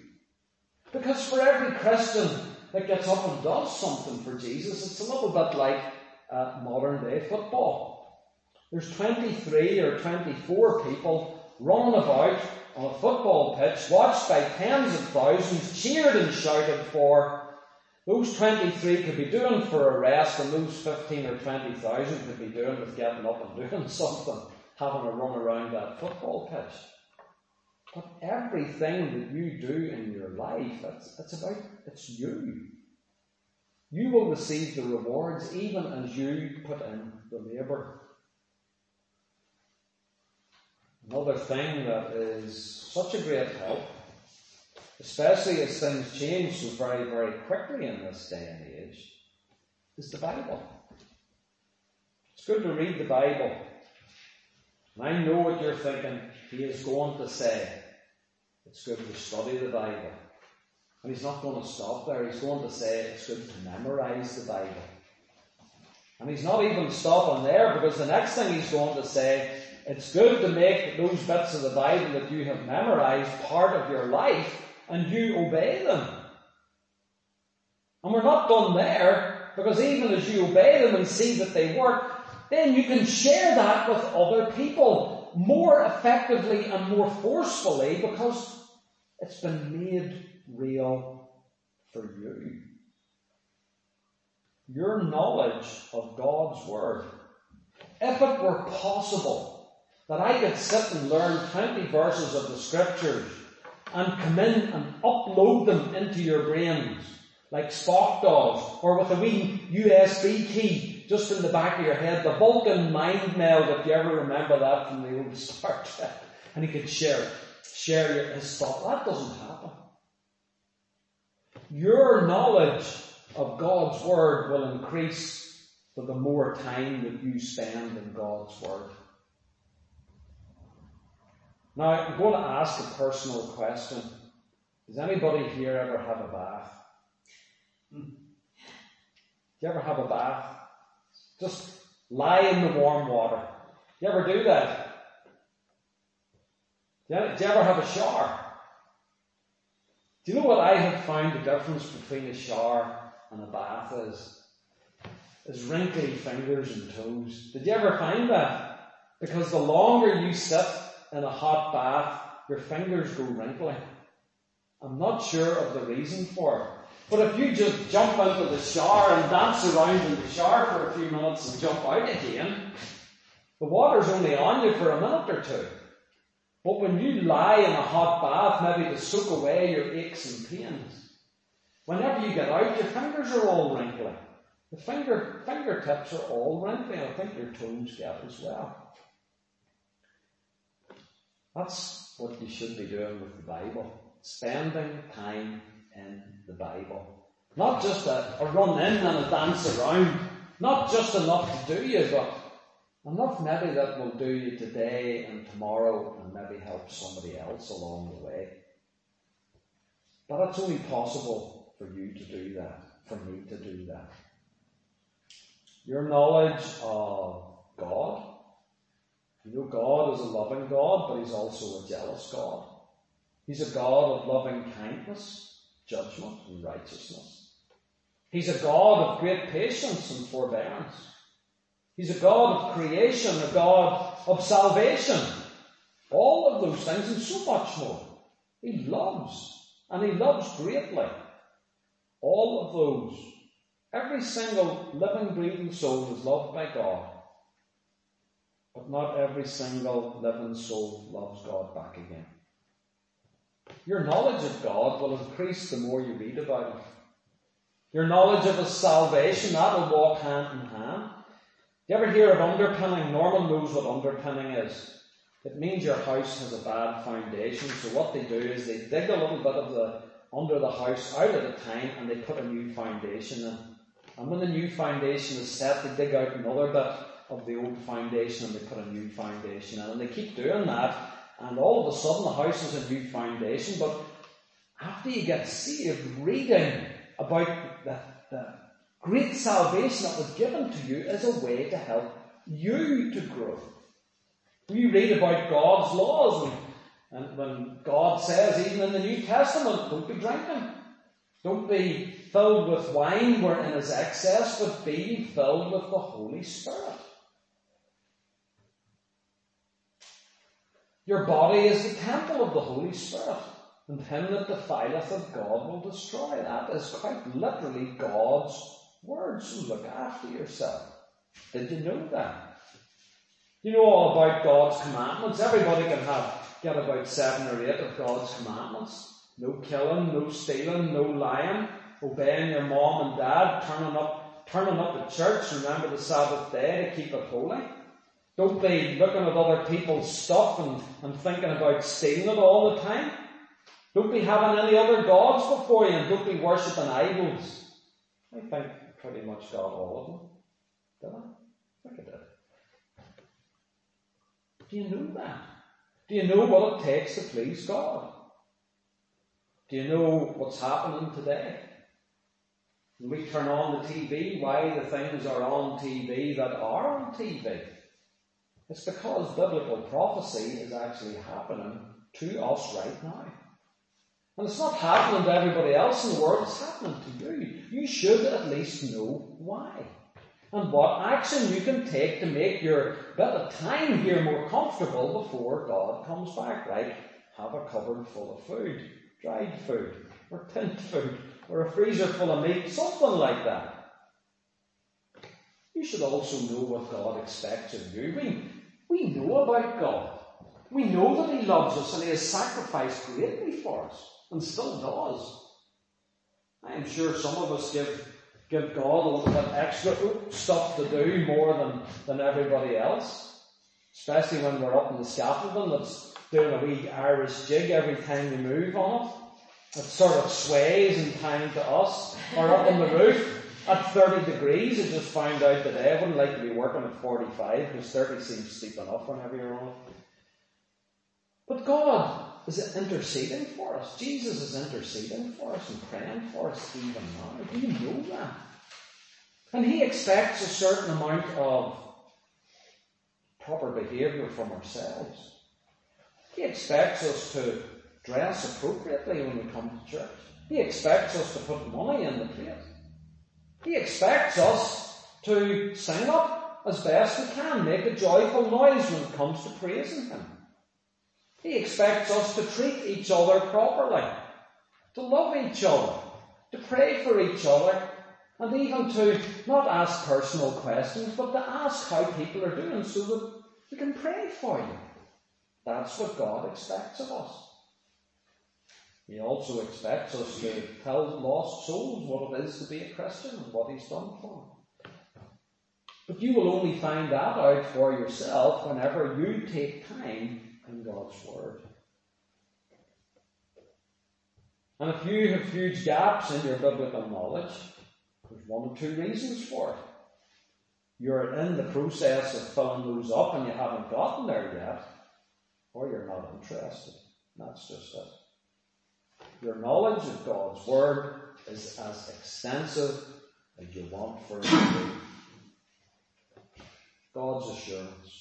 Speaker 1: Because for every Christian that gets up and does something for Jesus, it's a little bit like modern day football. There's 23 or 24 people running about on a football pitch, watched by tens of thousands, cheered and shouted for. Those 23 could be doing for a rest, and those 15 or 20,000 could be doing with getting up and doing something, having a run around that football pitch. But everything that you do in your life, it's you. You will receive the rewards even as you put in the labour. Another thing that is such a great help, especially as things change so very, very quickly in this day and age, is the Bible. It's good to read the Bible. And I know what you're thinking. He is going to say, it's good to study the Bible. And he's not going to stop there. He's going to say, it's good to memorize the Bible. And he's not even stopping there, because the next thing he's going to say, it's good to make those bits of the Bible that you have memorized part of your life, and you obey them. And we're not done there, because even as you obey them and see that they work, then you can share that with other people more effectively and more forcefully, because it's been made real for you. Your knowledge of God's Word. If it were possible that I could sit and learn 20 verses of the Scriptures and come in and upload them into your brains, like Spock does, or with a wee USB key just in the back of your head, the Vulcan mind meld, if you ever remember that from the old Star Trek, and he could share his thought. That doesn't happen. Your knowledge of God's Word will increase for the more time that you spend in God's Word. Now, I'm going to ask a personal question. Does anybody here ever have a bath? Do you ever have a bath? Just lie in the warm water. Do you ever do that? Do you ever have a shower? Do you know what I have found the difference between a shower and a bath is? Is wrinkly fingers and toes. Did you ever find that? Because the longer you sit in a hot bath, your fingers go wrinkly. I'm not sure of the reason for it. But if you just jump into the shower and dance around in the shower for a few minutes and jump out again, the water's only on you for a minute or two. But when you lie in a hot bath, maybe to soak away your aches and pains, whenever you get out, your fingers are all wrinkly. The fingertips are all wrinkly. I think your toes get as well. That's what you should be doing with the Bible. Spending time in the Bible. Not just a run in and a dance around. Not just enough to do you, but enough maybe that will do you today and tomorrow and maybe help somebody else along the way. But it's only possible for you to do that, for me to do that. Your knowledge of God. You know, God is a loving God, but He's also a jealous God. He's a God of loving kindness, judgment, and righteousness. He's a God of great patience and forbearance. He's a God of creation, a God of salvation. All of those things and so much more. He loves, and He loves greatly. All of those. Every single living, breathing soul is loved by God. But not every single living soul loves God back again. Your knowledge of God will increase the more you read about Him. Your knowledge of His salvation, that will walk hand in hand. Do you ever hear of underpinning? Norman knows what underpinning is. It means your house has a bad foundation. So what they do is they dig a little bit of the under the house out at a time and they put a new foundation in. And when the new foundation is set, they dig out another bit of the old foundation and they put a new foundation in. And they keep doing that. And all of a sudden the house is a new foundation. But after you get saved, reading about the great salvation that was given to you is a way to help you to grow. You read about God's laws, and when God says, even in the New Testament, don't be drinking. Don't be filled with wine wherein is excess, but be filled with the Holy Spirit. Your body is the temple of the Holy Spirit, and him that defileth of God will destroy. That is quite literally God's word. So look after yourself. Did you know that? You know all about God's commandments. Everybody can get about 7 or 8 of God's commandments. No killing, no stealing, no lying, obeying your mom and dad, turning up at church, remember the Sabbath day to keep it holy. Don't be looking at other people's stuff and thinking about stealing it all the time. Don't be having any other gods before you, and don't be worshipping idols. I think I pretty much got all of them. Did I? I think I did. Do you know that? Do you know what it takes to please God? Do you know what's happening today? When we turn on the TV, why the things are on TV that are on TV? It's because biblical prophecy is actually happening to us right now. And it's not happening to everybody else in the world, it's happening to you. You should at least know why. And what action you can take to make your bit of time here more comfortable before God comes back. Like, have a cupboard full of food, dried food, or tinned food, or a freezer full of meat, something like that. You should also know what God expects of you. We know about God. We know that He loves us and He has sacrificed greatly for us, and still does. I am sure some of us give God a little bit extra stuff to do more than everybody else. Especially when we're up in the scaffolding that's doing a wee Irish jig every time we move on it. It sort of sways in time to us. Or up on the roof at 30 degrees. I just found out today I wouldn't like to be working at 45 because 30 seems steep enough whenever you're on it. But God is interceding for us. Jesus is interceding for us and praying for us even now. Do you know that? And He expects a certain amount of proper behaviour from ourselves. He expects us to dress appropriately when we come to church. He expects us to put money in the plate. He expects us to sing up as best we can, make a joyful noise when it comes to praising Him. He expects us to treat each other properly, to love each other, to pray for each other, and even to not ask personal questions, but to ask how people are doing so that we can pray for you. That's what God expects of us. He also expects us to tell lost souls what it is to be a Christian and what He's done for them. But you will only find that out for yourself whenever you take time in God's Word. And if you have huge gaps in your biblical knowledge, there's 1 or 2 reasons for it. You're in the process of filling those up and you haven't gotten there yet, or you're not interested. That's just it. Your knowledge of God's Word is as extensive as you want for it to be. God's assurance.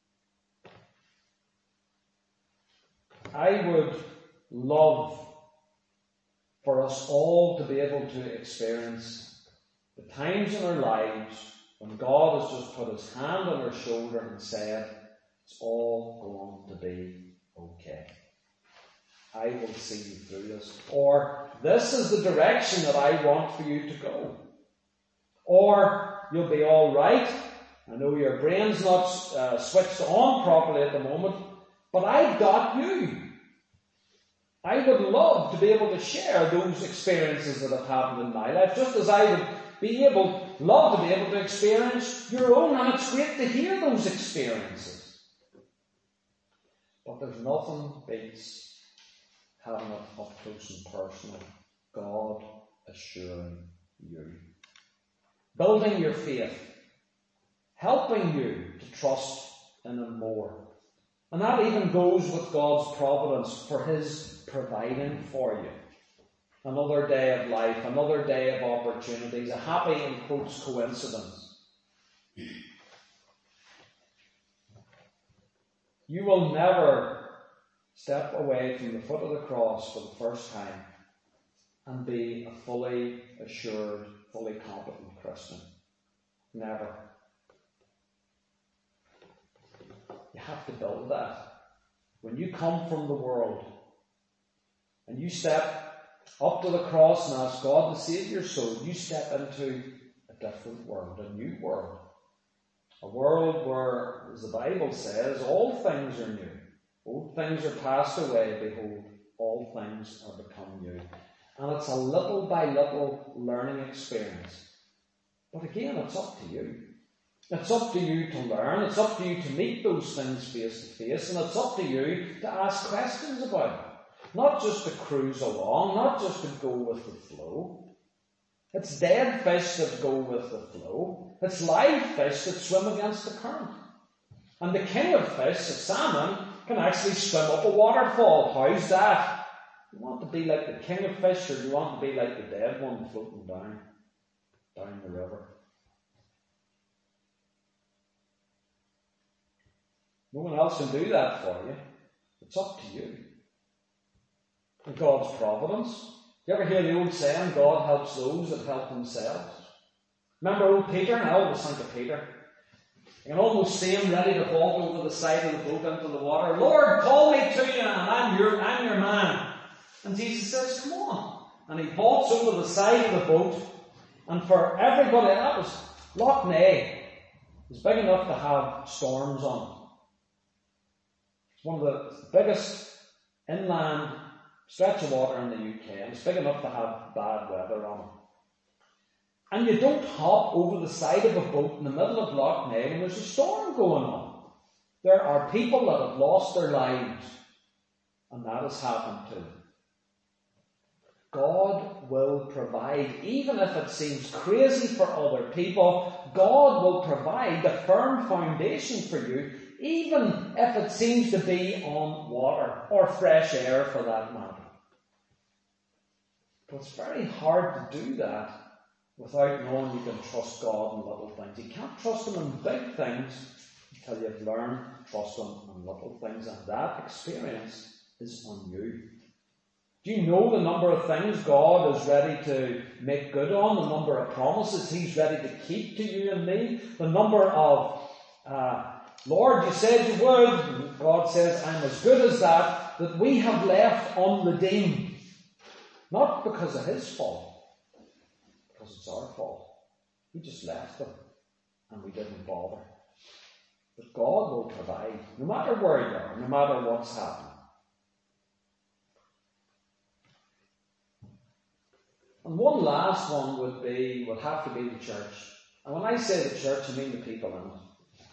Speaker 1: I would love for us all to be able to experience the times in our lives when God has just put His hand on our shoulder and said, it's all going to be okay. I will see you through this. Or, this is the direction that I want for you to go. Or, you'll be all right. I know your brain's not switched on properly at the moment, but I've got you. I would love to be able to share those experiences that have happened in my life, just as I would love to be able to experience your own, and it's great to hear those experiences. But there's nothing beats having it up close and personal. God assuring you. Building your faith. Helping you to trust in Him more. And that even goes with God's providence for His providing for you. Another day of life, another day of opportunities, a happy, in quotes, coincidence. You will never step away from the foot of the cross for the first time and be a fully assured, fully competent Christian. Never. You have to build that. When you come from the world and you step up to the cross and ask God to save your soul, you step into a different world, a new world. A world where, as the Bible says, all things are new. Old things are passed away, behold, all things are become new. And it's a little by little learning experience. But again, it's up to you. It's up to you to learn. It's up to you to meet those things face to face. And it's up to you to ask questions about it. Not just to cruise along, not just to go with the flow. It's dead fish that go with the flow. It's live fish that swim against the current. And the king of fish, the salmon, can actually swim up a waterfall. How's that? Do you want to be like the king of fish, or do you want to be like the dead one floating down the river? No one else can do that for you. It's up to you. And God's providence. You ever hear the old saying, God helps those that help themselves? Remember old Peter? I always think of Peter. You can almost see him ready to vault over the side of the boat into the water. Lord, call me to you, and I'm your man. And Jesus says, come on. And he vaults over the side of the boat. And for everybody, that was Loch Ness. It was big enough to have storms on it. It's one of the biggest inland stretch of water in the UK. And it's big enough to have bad weather on it. And you don't hop over the side of a boat in the middle of Loch Ness when there's a storm going on. There are people that have lost their lives. And that has happened to them. God will provide, even if it seems crazy for other people, God will provide a firm foundation for you, even if it seems to be on water, or fresh air for that matter. But it's very hard to do that without knowing you can trust God in little things. You can't trust Him in big things until you've learned to trust Him in little things, and that experience is on you. Do you know the number of things God is ready to make good on? The number of promises He's ready to keep to you and me? The number of, Lord, you said you would. And God says, I'm as good as that we have left unredeemed. Not because of His fault, because it's our fault. We just left them and we didn't bother. But God will provide, no matter where you are, no matter what's happening. And one last one would have to be the church. And when I say the church, I mean the people in it.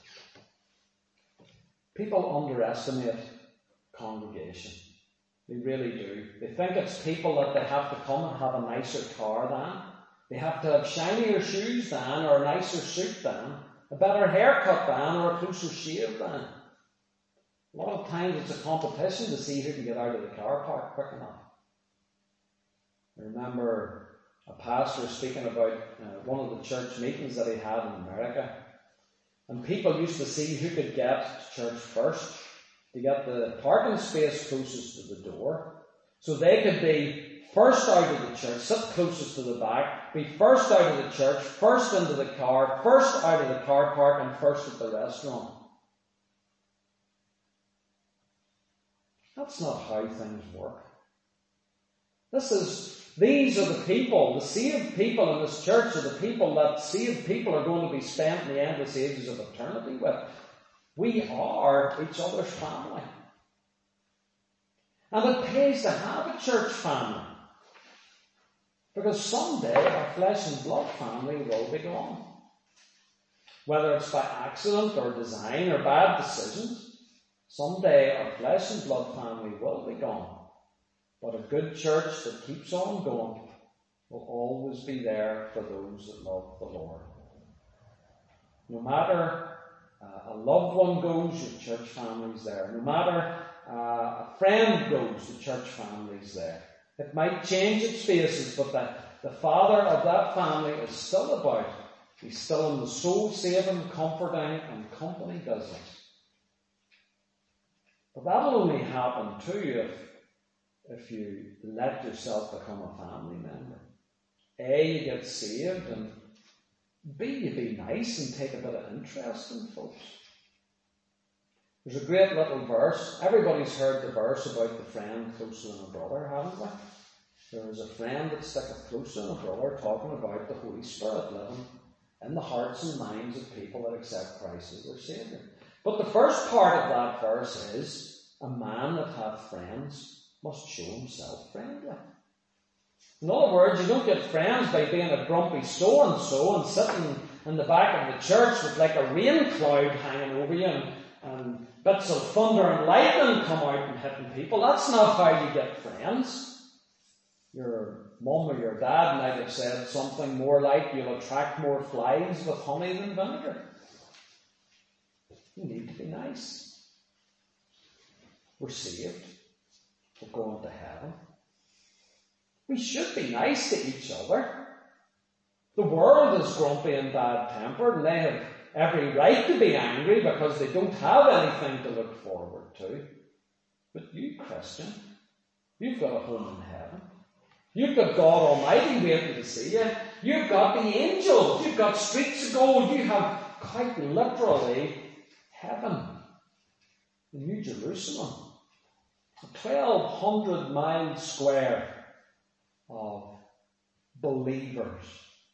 Speaker 1: People underestimate congregation. They really do. They think it's people that they have to come and have a nicer car than. They have to have shinier shoes than, or a nicer suit than, a better haircut than, or a closer shave than. A lot of times it's a competition to see who can get out of the car park quick enough. I remember a pastor speaking about one of the church meetings that he had in America. And people used to see who could get to church first, to get the parking space closest to the door. So they could be first out of the church, sit closest to the back, be first out of the church, first into the car, first out of the car park, and first at the restaurant. That's not how things work. These are the people, the saved people in this church are the people that saved people are going to be spent in the endless ages of eternity with. We are each other's family. And it pays to have a church family. Because someday our flesh and blood family will be gone. Whether it's by accident or design or bad decisions, someday our flesh and blood family will be gone. But a good church that keeps on going will always be there for those that love the Lord. No matter a loved one goes, your church family's there. No matter a friend goes, the church family's there. It might change its faces, but the father of that family is still about. He's still in the soul-saving, comforting, and company business. But that'll only happen too if you let yourself become a family member. A, you get saved, and B, you be nice and take a bit of interest in folks. There's a great little verse. Everybody's heard the verse about the friend closer than a brother, haven't we? There is a friend that sticketh closer than a brother, talking about the Holy Spirit living in the hearts and minds of people that accept Christ as their Saviour. But the first part of that verse is, a man that hath friends must show himself friendly. In other words, you don't get friends by being a grumpy so-and-so and sitting in the back of the church with like a rain cloud hanging over you and bits of thunder and lightning come out and hitting people. That's not how you get friends. Your mum or your dad might have said something more like, you'll attract more flies with honey than vinegar. You need to be nice. We're saved. We're going to heaven. We should be nice to each other. The world is grumpy and bad-tempered, and they have every right to be angry because they don't have anything to look forward to. But you, Christian, you've got a home in heaven. You've got God Almighty waiting to see you. You've got the angels. You've got streets of gold. You have quite literally heaven, the New Jerusalem. 1,200 miles square of believers.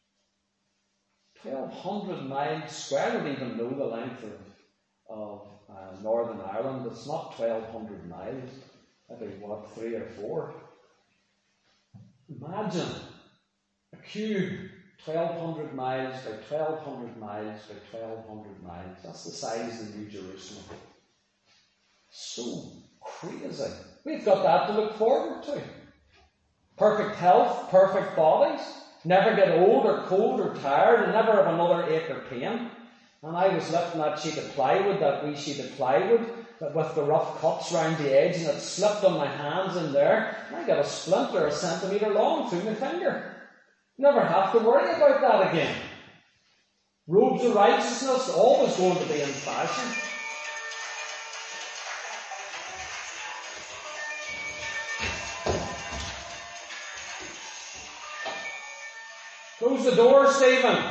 Speaker 1: 1,200 miles square. I don't even know the length of Northern Ireland. It's not 1,200 miles. Maybe, 3 or 4? Imagine a cube, 1,200 miles by 1,200 miles by 1,200 miles. That's the size of the New Jerusalem. So crazy. We've got that to look forward to. Perfect health, perfect bodies, never get old or cold or tired, and never have another ache or pain. And I was lifting that sheet of plywood, that wee sheet of plywood, with the rough cuts round the edge, and it slipped on my hands in there, and I got a splinter 1 centimetre long through my finger. Never have to worry about that again. Robes of righteousness, always going to be in fashion. Close the door, Stephen.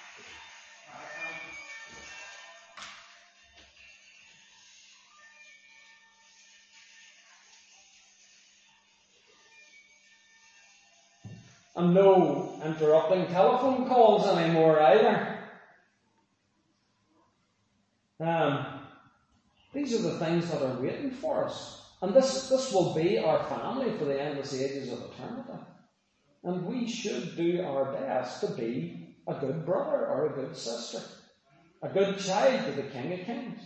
Speaker 1: And no interrupting telephone calls anymore either. These are the things that are waiting for us. And this will be our family for the endless ages of eternity. And we should do our best to be a good brother or a good sister, a good child to the King of Kings.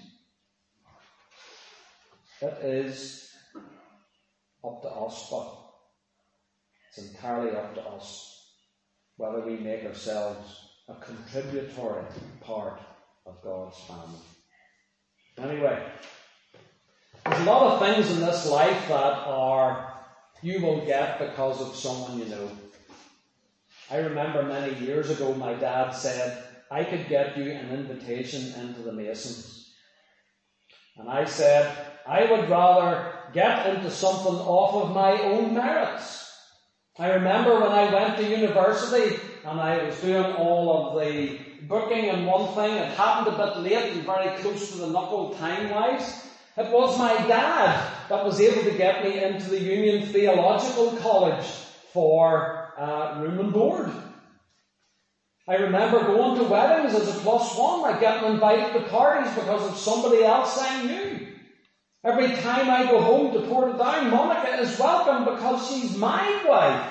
Speaker 1: It is up to us, but it's entirely up to us whether we make ourselves a contributory part of God's family. Anyway, there's a lot of things in this life that you will get because of someone you know. I remember many years ago my dad said, I could get you an invitation into the Masons. And I said, I would rather get into something off of my own merits. I remember when I went to university and I was doing all of the booking and one thing, it happened a bit late and very close to the knuckle time-wise. It was my dad that was able to get me into the Union Theological College for room and board. I remember going to weddings as a +1, like getting invited to parties because of somebody else I knew. Every time I go home to Portadown, Monica is welcome because she's my wife.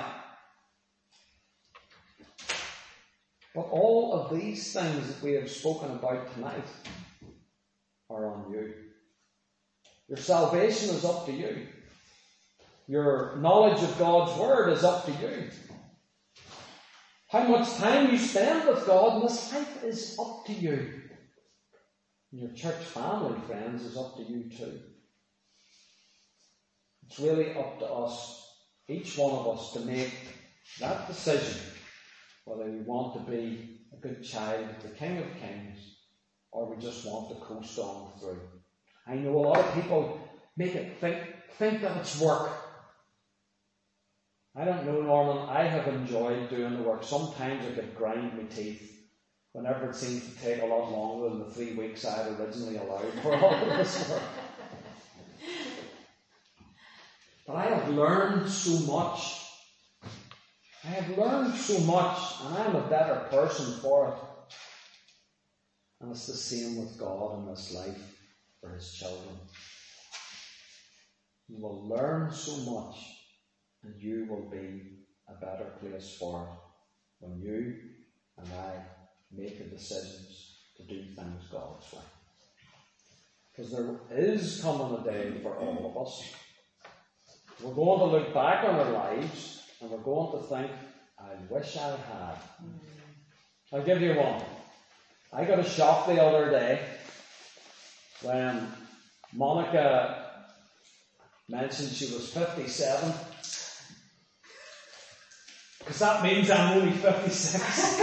Speaker 1: But all of these things that we have spoken about tonight are on you. Your salvation is up to you. Your knowledge of God's Word is up to you. How much time you spend with God in this life is up to you. And your church family, friends, is up to you too. It's really up to us, each one of us, to make that decision whether we want to be a good child of the King of Kings or we just want to coast on through. I know a lot of people make it think that it's work. I don't know, Norman, I have enjoyed doing the work. Sometimes I could grind my teeth whenever it seems to take a lot longer than the 3 weeks I had originally allowed for all of this work. But I have learned so much. I have learned so much, and I'm a better person for it. And it's the same with God in this life for His children. You will learn so much, and you will be a better place for it when you and I make the decisions to do things God's way. Because there is coming a day for all of us. We're going to look back on our lives and we're going to think, I wish I had. I'll give you one. I got a shock the other day when Monica mentioned she was 57. Because that means I'm only 56.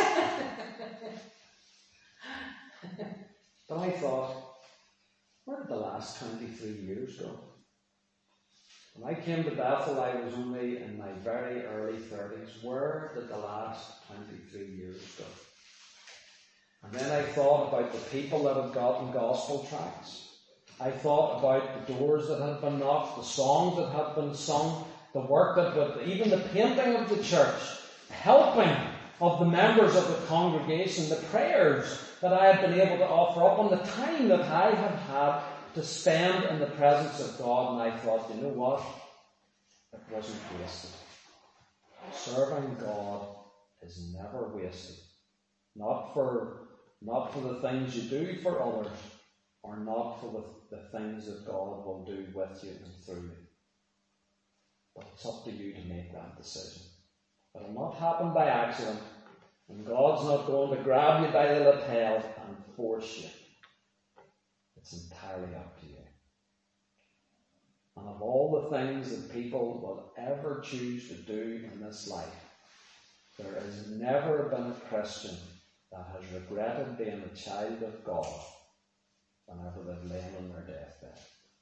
Speaker 1: But I thought, where did the last 23 years go? When I came to Bethel, I was only in my very early 30s. Where did the last 23 years go? And then I thought about the people that had gotten gospel tracts. I thought about the doors that had been knocked, the songs that had been sung, the work that even the painting of the church, helping of the members of the congregation, the prayers that I had been able to offer up, and the time that I had had to spend in the presence of God. And I thought, you know what? It wasn't wasted. Serving God is never wasted. Not for the things you do for others, or not for the things that God will do with you and through you. But it's up to you to make that decision. It'll not happen by accident, and God's not going to grab you by the lapel and force you. It's entirely up to you. And of all the things that people will ever choose to do in this life, there has never been a Christian that has regretted being a child of God whenever they've lain on their deathbed.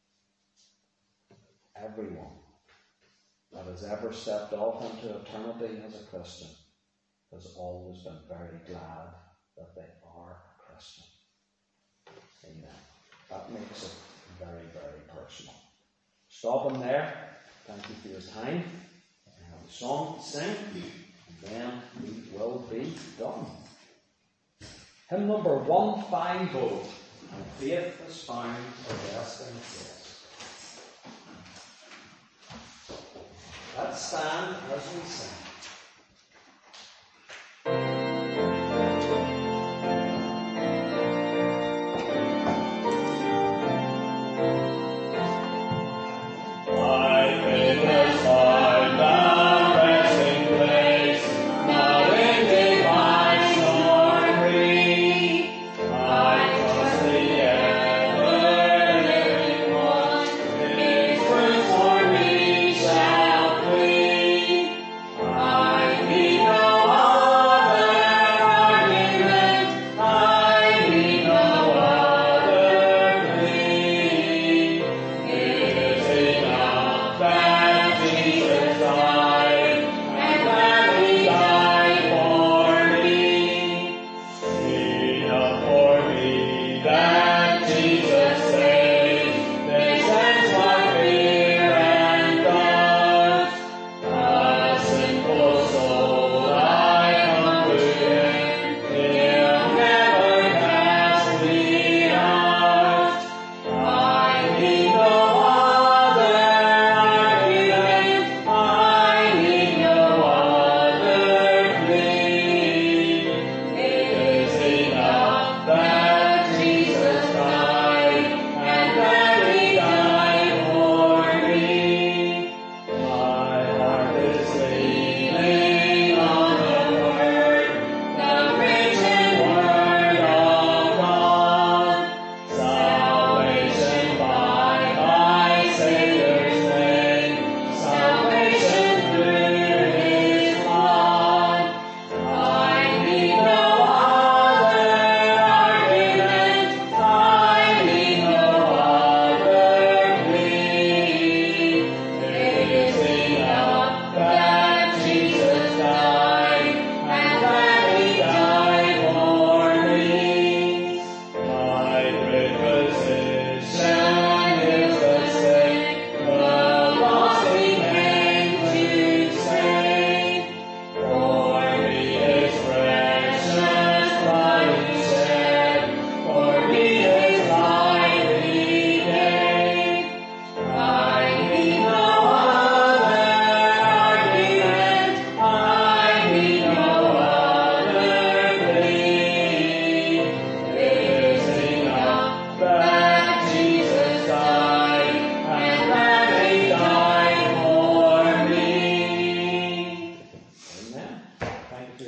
Speaker 1: Everyone that has ever stepped off into eternity as a Christian has always been very glad that they are a Christian. Amen. That makes it very, very personal. Stopping there. Thank you for your time. I have a song to sing, and then we will be done. Hymn number 150. And faith is found for resting place. Let's stand as we sing.
Speaker 5: I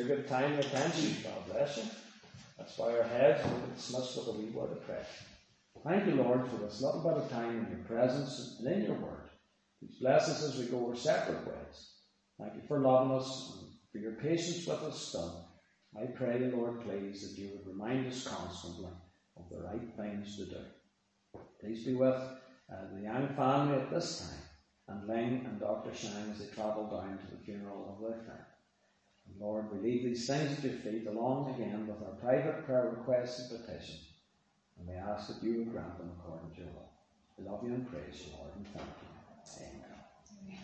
Speaker 5: good time and attention. God bless you. Let's bow our heads and we'll dismiss with a wee word of prayer. Thank you, Lord, for this little bit of time in your presence and in your word. Please bless us as we go our separate ways. Thank you for loving us and for your patience with us still. I pray, Lord, please, that you would remind us constantly of the right things to do. Please be with the young family at this time, and Ling and Dr. Shang as they travel down to the funeral of their friend. And Lord, we leave these things at your feet along again with our private prayer requests and petitions, and we ask that you would grant them according to your will. We love you and praise you, Lord, and thank you. Amen.